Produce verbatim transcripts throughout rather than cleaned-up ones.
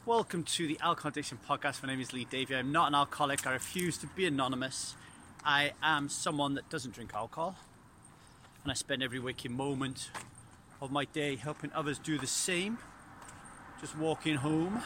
Welcome to the Alcohol Addiction Podcast. My name is Lee Davey. I'm not an alcoholic. I refuse to be anonymous. I am someone that doesn't drink alcohol, and I spend every waking moment of my day helping others do the same. Just walking home.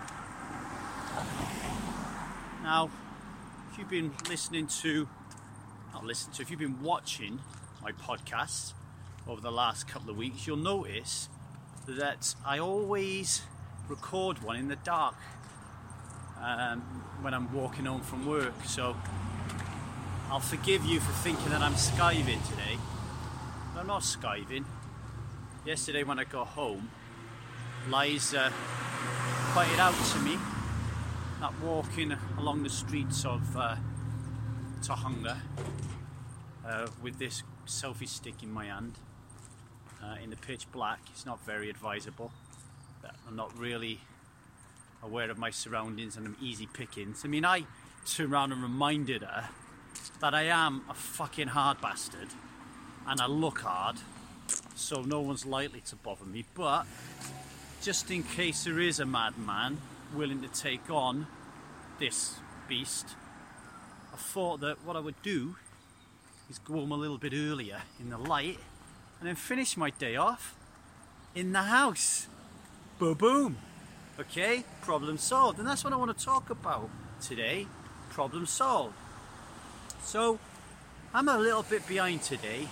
Now, if you've been listening to, not listening to, if you've been watching my podcasts over the last couple of weeks, you'll notice that I always record one in the dark um, when I'm walking home from work. So I'll forgive you for thinking that I'm skiving today, but I'm not skiving. Yesterday when I got home, Liza pointed out to me that walking along the streets of uh, Tahunga uh, with this selfie stick in my hand uh, in the pitch black is not very advisable. That I'm not really aware of my surroundings and I'm easy pickings. I mean, I turned around and reminded her that I am a fucking hard bastard and I look hard, so no one's likely to bother me. But just in case there is a madman willing to take on this beast, I thought that what I would do is go home a little bit earlier in the light and then finish my day off in the house. Boom, boom. Okay, problem solved. And that's what I want to talk about today. Problem solved. So, I'm a little bit behind today.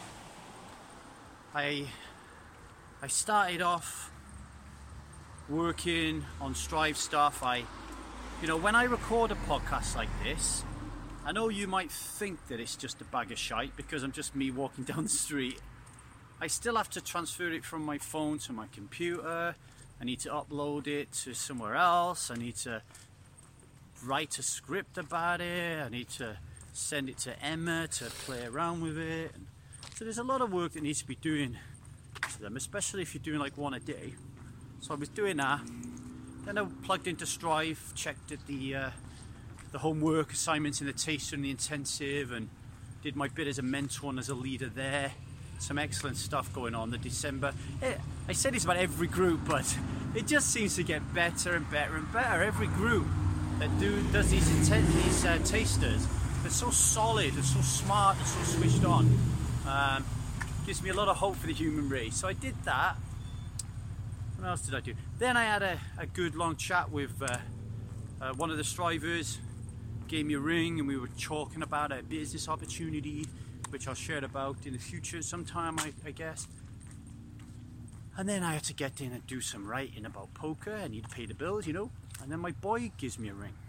I I started off working on Strive stuff. I, you know, when I record a podcast like this, I know you might think that it's just a bag of shite because I'm just me walking down the street. I still have to transfer it from my phone to my computer. I need to upload it to somewhere else. I need to write a script about it. I need to send it to Emma to play around with it. And so there's a lot of work that needs to be doing to them, especially if you're doing like one a day. So I was doing that. Then I plugged into Strive, checked at the uh, the homework assignments in the taster and the intensive, and did my bit as a mentor and as a leader there. Some excellent stuff going on. The December, it, I say this about every group, but it just seems to get better and better and better. Every group that do does these intent, these uh, tasters, they're so solid, and so smart, and so switched on. Um, gives me a lot of hope for the human race. So I did that. What else did I do? Then I had a, a good long chat with uh, uh, one of the strivers. Gave me a ring, and we were talking about a business opportunity, which I'll share about in the future sometime, I, I guess. And then I had to get in and do some writing about poker. I need to pay the bills, you know. And then my boy gives me a ring.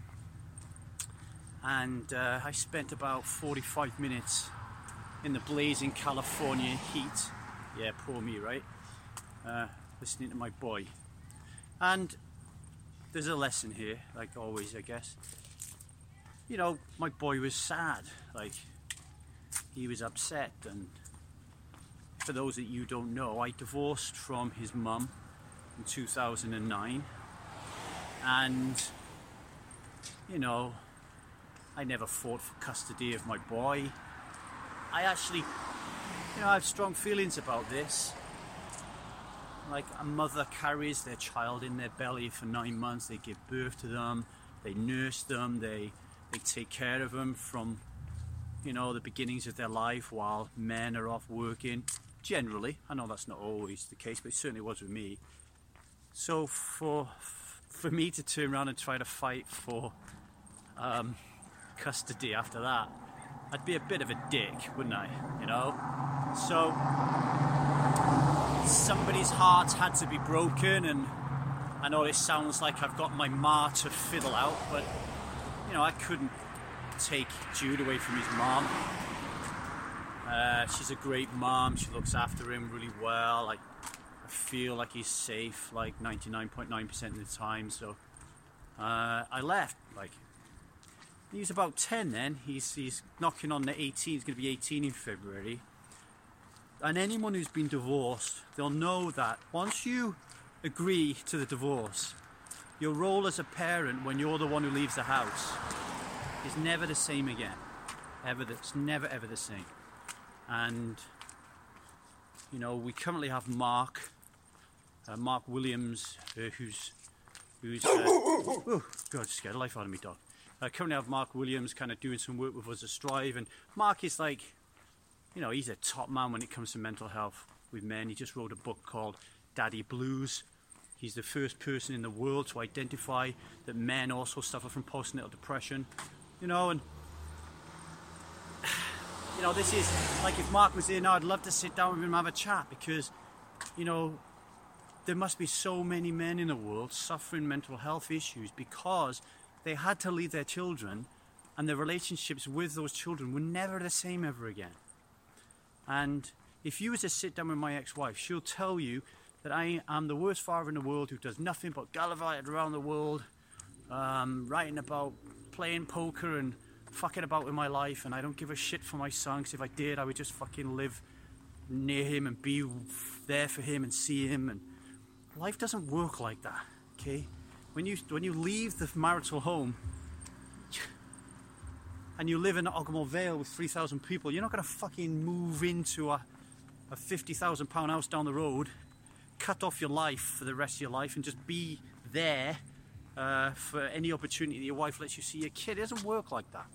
And uh, I spent about forty-five minutes in the blazing California heat. Yeah, poor me, right? Uh, listening to my boy. And there's a lesson here, like always, I guess. You know, my boy was sad. Like, he was upset, and for those that you don't know, I divorced from his mum in two thousand nine, and you know, I never fought for custody of my boy. I actually, you know, I have strong feelings about this. Like, a mother carries their child in their belly for nine months, they give birth to them, they nurse them, they, they take care of them from, you know, the beginnings of their life while men are off working. Generally, I know that's not always the case, but it certainly was with me. So for for me to turn around and try to fight for um, custody after that, I'd be a bit of a dick, wouldn't I? You know? So somebody's heart had to be broken, and I know it sounds like I've got my ma to fiddle out, but you know, I couldn't take Jude away from his mom. Uh, she's a great mom. She looks after him really well. Like, I feel like he's safe like ninety-nine point nine percent of the time. So uh, I left. Like, he was about ten then. He's he's knocking on the eighteen. He's going to be eighteen in February. And anyone who's been divorced, they'll know that once you agree to the divorce, your role as a parent when you're the one who leaves the house is never the same again. Ever, it's never ever the same. And you know, we currently have Mark, uh, Mark Williams, uh, who's who's... Uh, oh, God, scared the life out of me, dog. Uh, currently I have Mark Williams kind of doing some work with us at Strive, and Mark is like, you know, he's a top man when it comes to mental health with men. He just wrote a book called Daddy Blues. He's the first person in the world to identify that men also suffer from postnatal depression, you know, and you know, this is like, if Mark was here now, I'd love to sit down with him and have a chat, because, you know, there must be so many men in the world suffering mental health issues because they had to leave their children, and their relationships with those children were never the same ever again. And if you were to sit down with my ex-wife, she'll tell you that I am the worst father in the world who does nothing but gallivant around the world, um, writing about playing poker and fucking about with my life, and I don't give a shit for my son, because if I did, I would just fucking live near him and be there for him and see him. And life doesn't work like that, okay? When you when you leave the marital home and you live in Ogmore Vale with three thousand people, you're not going to fucking move into a, a fifty thousand pound house down the road, cut off your life for the rest of your life, and just be there uh, for any opportunity that your wife lets you see your kid. It doesn't work like that.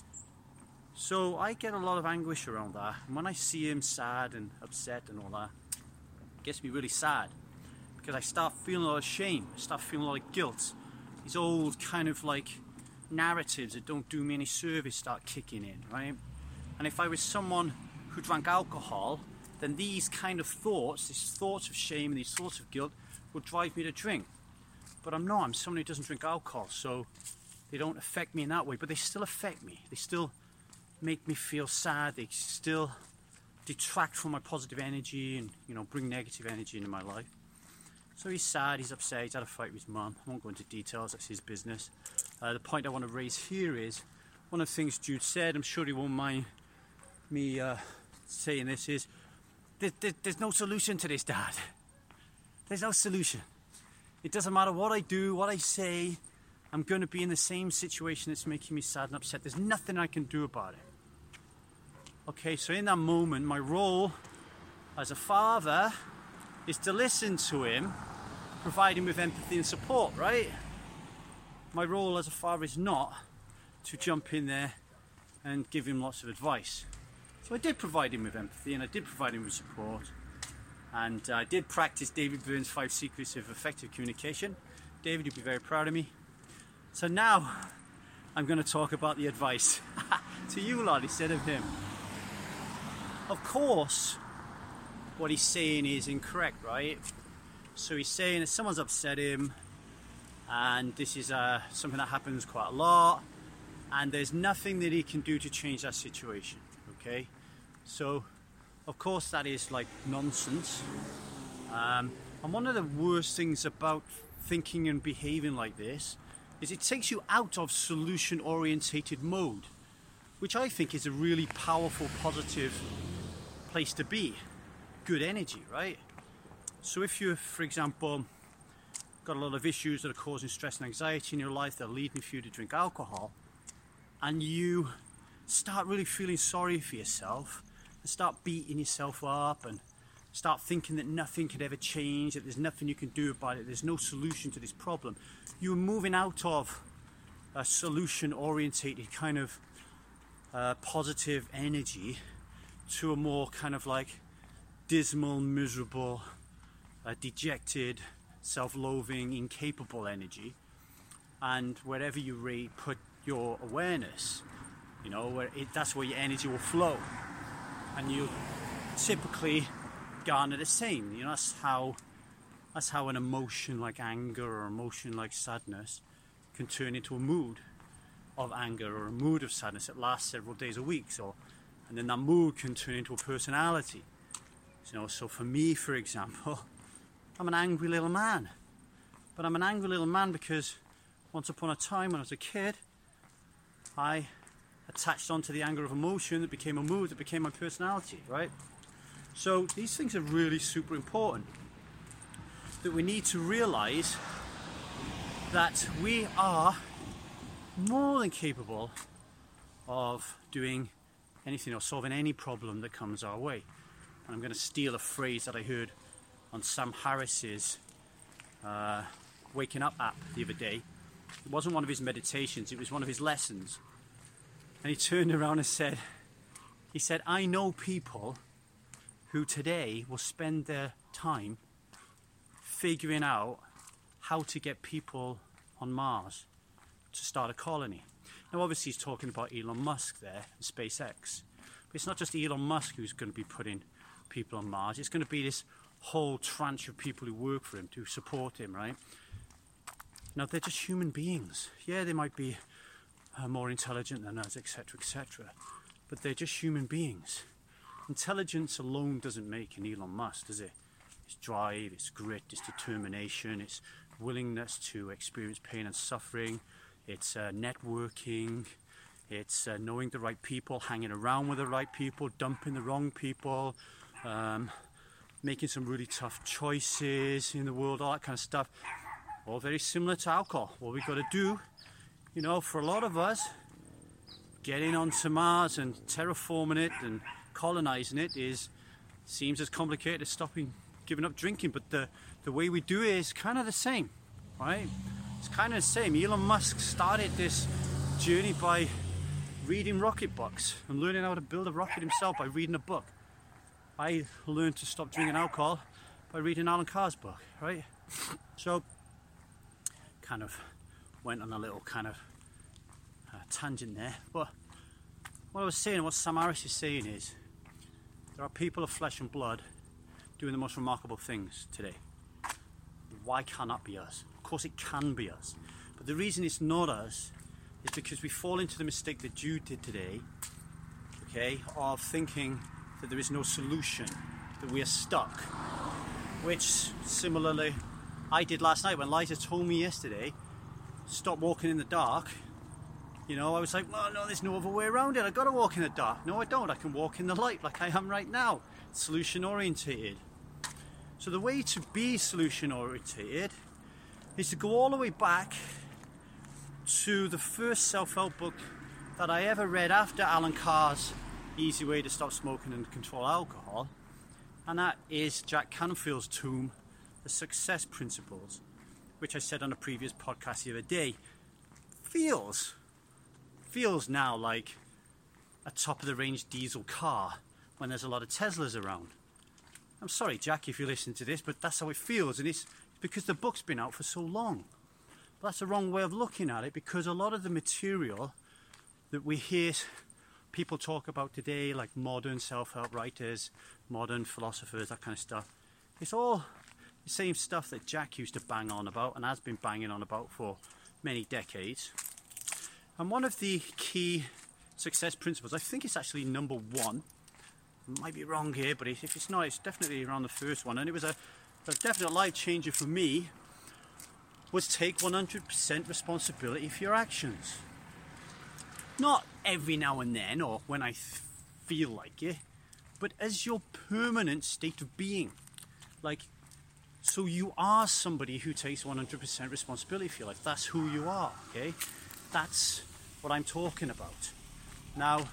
So I get a lot of anguish around that. And when I see him sad and upset and all that, it gets me really sad, because I start feeling a lot of shame. I start feeling a lot of guilt. These old kind of like narratives that don't do me any service start kicking in, right? And if I was someone who drank alcohol, then these kind of thoughts, these thoughts of shame and these thoughts of guilt would drive me to drink. But I'm not. I'm someone who doesn't drink alcohol, so they don't affect me in that way, but they still affect me. They still make me feel sad. They still detract from my positive energy and, you know, bring negative energy into my life. So he's sad, he's upset, he's had a fight with his mum. I won't go into details, that's his business. Uh, the point I want to raise here is, one of the things Jude said, I'm sure he won't mind me uh, saying this, is there, there, there's no solution to this, Dad. There's no solution. It doesn't matter what I do, what I say, I'm going to be in the same situation that's making me sad and upset. There's nothing I can do about it. Okay, so in that moment, my role as a father is to listen to him, provide him with empathy and support, right? My role as a father is not to jump in there and give him lots of advice. So I did provide him with empathy, and I did provide him with support, and I did practice David Burns' five secrets of effective communication. David, you'd be very proud of me. So now I'm going to talk about the advice to you lot instead of him. Of course, what he's saying is incorrect, right? So he's saying that someone's upset him, and this is uh, something that happens quite a lot, and there's nothing that he can do to change that situation, okay? So, of course, that is like nonsense. Um, and one of the worst things about thinking and behaving like this is it takes you out of solution-orientated mode, which I think is a really powerful, positive place to be. Good energy, right? So if you, for example, got a lot of issues that are causing stress and anxiety in your life that are leading for you to drink alcohol, and you start really feeling sorry for yourself and start beating yourself up and start thinking that nothing could ever change, that there's nothing you can do about it, there's no solution to this problem, you're moving out of a solution-orientated kind of uh, positive energy to a more kind of like dismal, miserable, uh, dejected, self-loathing, incapable energy. And wherever you re- put your awareness, you know, where it, that's where your energy will flow, and you typically garner the same. You know, that's how that's how an emotion like anger or emotion like sadness can turn into a mood of anger or a mood of sadness that lasts several days or weeks, or and then that mood can turn into a personality. You know, so for me, for example, I'm an angry little man. But I'm an angry little man because once upon a time when I was a kid, I attached onto the anger of emotion that became a mood, that became my personality, right? So these things are really super important. That we need to realise that we are more than capable of doing anything or solving any problem that comes our way. And I'm going to steal a phrase that I heard on Sam Harris's uh, Waking Up app the other day. It wasn't one of his meditations, it was one of his lessons. And he turned around and said, he said, I know people who today will spend their time figuring out how to get people on Mars to start a colony. Now obviously he's talking about Elon Musk there and SpaceX. But it's not just Elon Musk who's going to be putting people on Mars. It's going to be this whole tranche of people who work for him, to support him, right? Now they're just human beings. Yeah, they might be uh, more intelligent than us, et cetera, et cetera. But they're just human beings. Intelligence alone doesn't make an Elon Musk, does it? It's drive, it's grit, it's determination, it's willingness to experience pain and suffering, it's uh, networking, it's uh, knowing the right people, hanging around with the right people, dumping the wrong people, um, making some really tough choices in the world, all that kind of stuff. All very similar to alcohol. What we've got to do, you know, for a lot of us, getting onto Mars and terraforming it and colonizing it is seems as complicated as stopping, giving up drinking. But the, the way we do it is kind of the same, right? It's kind of the same. Elon Musk started this journey by reading rocket books and learning how to build a rocket himself by reading a book. I learned to stop drinking alcohol by reading Alan Carr's book, right? So, kind of went on a little kind of uh, tangent there. But what I was saying, what Sam Harris is saying is, there are people of flesh and blood doing the most remarkable things today. Why can't that be us? Of course it can be us. But the reason it's not us is because we fall into the mistake that Jude did today, okay, of thinking that there is no solution, that we are stuck. Which, similarly, I did last night when Liza told me yesterday, stop walking in the dark. You know, I was like, well, no, there's no other way around it. I've got to walk in the dark. No, I don't. I can walk in the light like I am right now. Solution orientated. So the way to be solution orientated is to go all the way back to the first self-help book that I ever read after Alan Carr's Easy Way to Stop Smoking and Control Alcohol. And that is Jack Canfield's tome, The Success Principles, which I said on a previous podcast the other day, feels, feels now like a top-of-the-range diesel car when there's a lot of Teslas around. I'm sorry, Jack, if you listen to this, but that's how it feels, and it's because the book's been out for so long. But that's the wrong way of looking at it, because a lot of the material that we hear people talk about today, like modern self-help writers, modern philosophers, that kind of stuff, it's all the same stuff that Jack used to bang on about and has been banging on about for many decades. And one of the key success principles, I think it's actually number one, I might be wrong here, but if it's not, it's definitely around the first one, and it was a, a definite life changer for me, was take one hundred percent responsibility for your actions. Not every now and then, or when I th- feel like it, but as your permanent state of being. Like, so you are somebody who takes one hundred percent responsibility for your life. That's who you are, okay? That's what I'm talking about. Now,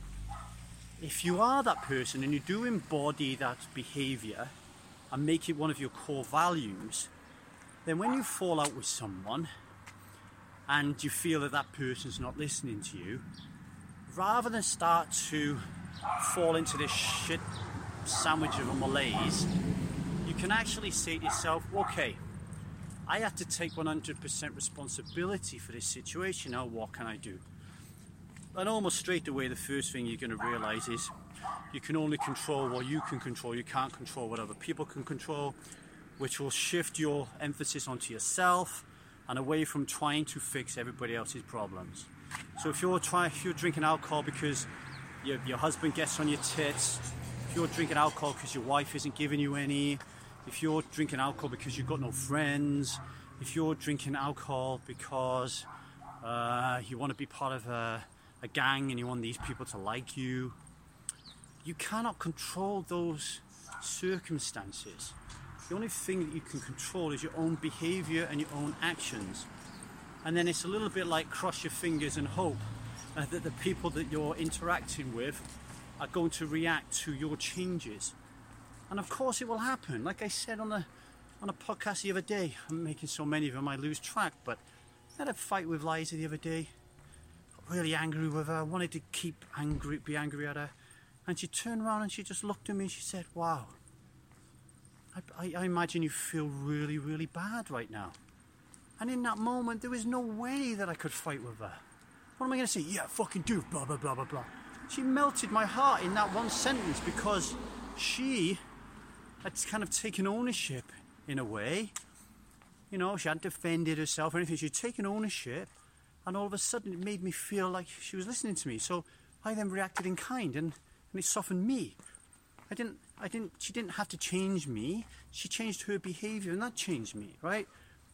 if you are that person and you do embody that behaviour and make it one of your core values, then when you fall out with someone and you feel that that person's not listening to you, rather than start to fall into this shit sandwich of a malaise, you can actually say to yourself, okay, I have to take one hundred percent responsibility for this situation. Now what can I do? And almost straight away, the first thing you're going to realise is you can only control what you can control. You can't control what other people can control, which will shift your emphasis onto yourself and away from trying to fix everybody else's problems. So if you're trying, if you're drinking alcohol because your, your husband gets on your tits, if you're drinking alcohol because your wife isn't giving you any, if you're drinking alcohol because you've got no friends, if you're drinking alcohol because uh, you want to be part of a, a gang and you want these people to like you, you cannot control those circumstances. The only thing that you can control is your own behaviour and your own actions. And then it's a little bit like cross your fingers and hope uh, that the people that you're interacting with are going to react to your changes. And of course it will happen. Like I said on the on a podcast the other day. I'm making so many of them I lose track, but I had a fight with Liza the other day. Got really angry with her. I wanted to keep angry, be angry at her. And she turned around and she just looked at me and she said, wow, I, I, I imagine you feel really, really bad right now. And in that moment, there was no way that I could fight with her. What am I going to say? Yeah, fucking do, blah, blah, blah, blah, blah. She melted my heart in that one sentence because she had kind of taken ownership in a way. You know, she hadn't defended herself or anything. She'd taken ownership, and all of a sudden it made me feel like she was listening to me. So I then reacted in kind, and, and it softened me. I didn't, I didn't, she didn't have to change me. She changed her behaviour, and that changed me, right?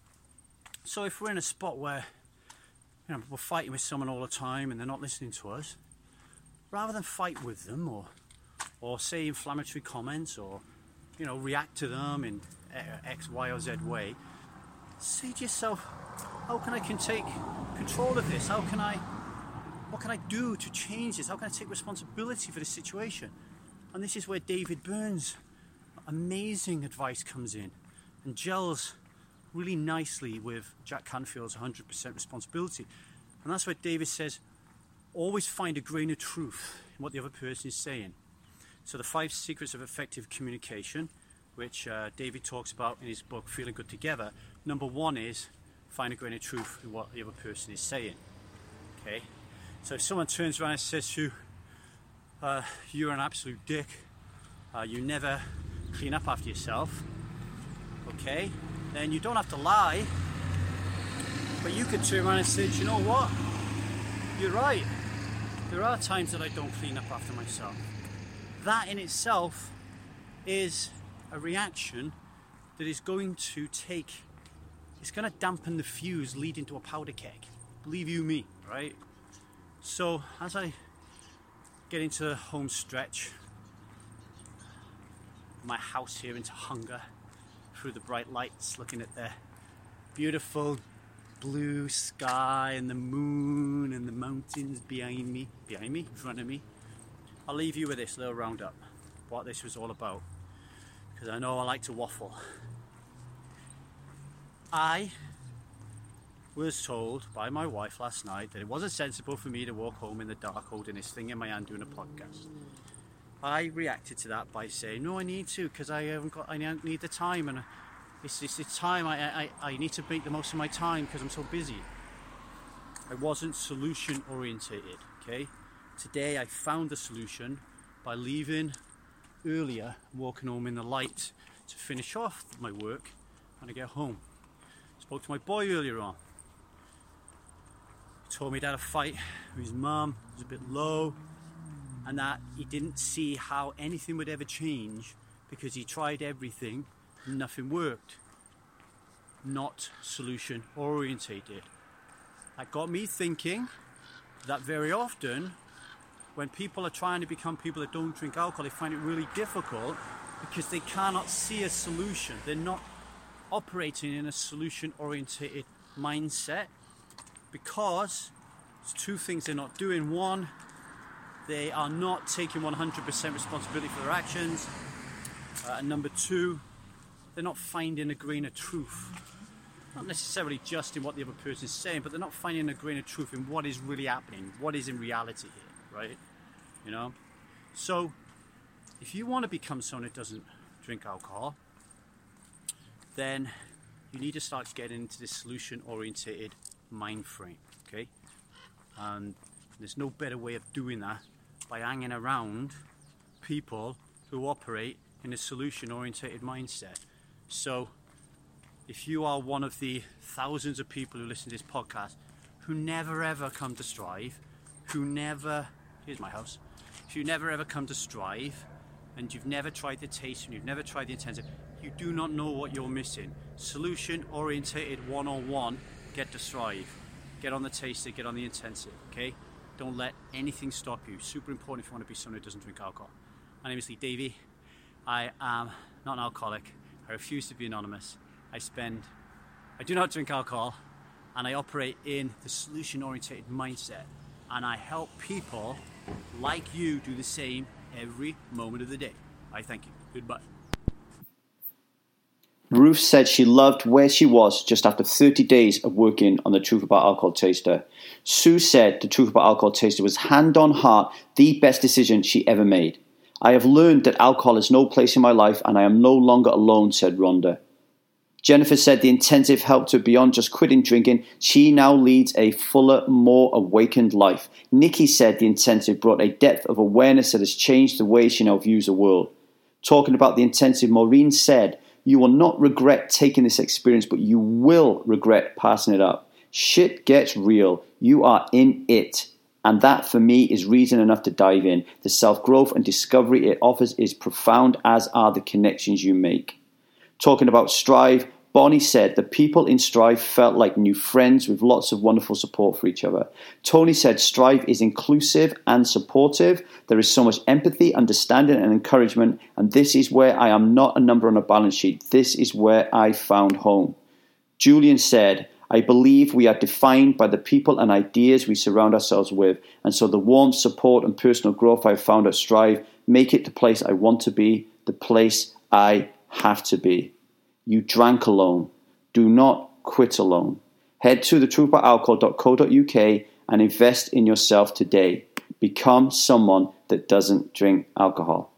So if we're in a spot where, you know, we're fighting with someone all the time and they're not listening to us, rather than fight with them or, or say inflammatory comments or, you know, react to them in X, Y, or Z way, say to yourself, how can I can take control of this? How can I, what can I do to change this? How can I take responsibility for this situation? And this is where David Burns' amazing advice comes in and gels really nicely with Jack Canfield's one hundred percent responsibility. And that's where David says, always find a grain of truth in what the other person is saying. So the five secrets of effective communication, which uh, David talks about in his book, Feeling Good Together. Number one is find a grain of truth in what the other person is saying. Okay? So if someone turns around and says to you, uh, you're an absolute dick, uh, you never clean up after yourself, okay, then you don't have to lie, but you could turn around and say, you know what, you're right, there are times that I don't clean up after myself. That in itself is a reaction that is going to take, it's going to dampen the fuse leading to a powder keg. Believe you me, right? So as I get into the home stretch, my house here into hunger, through the bright lights, looking at the beautiful blue sky and the moon and the mountains behind me, behind me, in front of me, I'll leave you with this little roundup, what this was all about, because I know I like to waffle. I was told by my wife last night that it wasn't sensible for me to walk home in the dark holding this thing in my hand doing a podcast. I reacted to that by saying, no, I need to, because I haven't got, I need the time, and it's, it's the time, I, I, I need to make the most of my time because I'm so busy. I wasn't solution orientated, okay? Today I found the solution by leaving earlier, walking home in the light to finish off my work when I get home. Spoke to my boy earlier on. He told me he had a fight with his mum, he was a bit low, and that he didn't see how anything would ever change because he tried everything and nothing worked. Not solution orientated. That got me thinking that very often when people are trying to become people that don't drink alcohol, they find it really difficult because they cannot see a solution. They're not operating in a solution orientated mindset because there's two things they're not doing. One, they are not taking one hundred percent responsibility for their actions. Uh, and number two, they're not finding a grain of truth. Not necessarily just in what the other person is saying, but they're not finding a grain of truth in what is really happening, what is in reality here, right? You know? So, if you want to become someone who doesn't drink alcohol, then you need to start getting into this solution-orientated mind frame, okay? And there's no better way of doing that by hanging around people who operate in a solution-orientated mindset. So, if you are one of the thousands of people who listen to this podcast who never ever come to Strive, who never, here's my house, if you never ever come to Strive and you've never tried the taste and you've never tried the intensive, you do not know what you're missing. Solution orientated one-on-one, get to Strive. Get on the taster, get on the intensive, okay? Don't let anything stop you. Super important if you want to be someone who doesn't drink alcohol. My name is Lee Davey. I am not an alcoholic. I refuse to be anonymous. I spend, I do not drink alcohol, and I operate in the solution-oriented mindset. And I help people like you do the same every moment of the day. I thank you. Goodbye. Ruth said she loved where she was just after thirty days of working on The Truth About Alcohol Taster. Sue said The Truth About Alcohol Taster was hand on heart the best decision she ever made. I have learned that alcohol has no place in my life and I am no longer alone, said Rhonda. Jennifer said the intensive helped her beyond just quitting drinking. She now leads a fuller, more awakened life. Nikki said the intensive brought a depth of awareness that has changed the way she now views the world. Talking about the intensive, Maureen said, you will not regret taking this experience, but you will regret passing it up. Shit gets real. You are in it. And that, for me, is reason enough to dive in. The self-growth and discovery it offers is profound, as are the connections you make. Talking about Strive, Bonnie said the people in Strive felt like new friends with lots of wonderful support for each other. Tony said Strive is inclusive and supportive. There is so much empathy, understanding and encouragement, and this is where I am not a number on a balance sheet. This is where I found home. Julian said, I believe we are defined by the people and ideas we surround ourselves with, and so the warmth, support and personal growth I've found at Strive make it the place I want to be, the place I have to be. You drank alone. Do not quit alone. Head to the truth about alcohol dot co dot uk and invest in yourself today. Become someone that doesn't drink alcohol.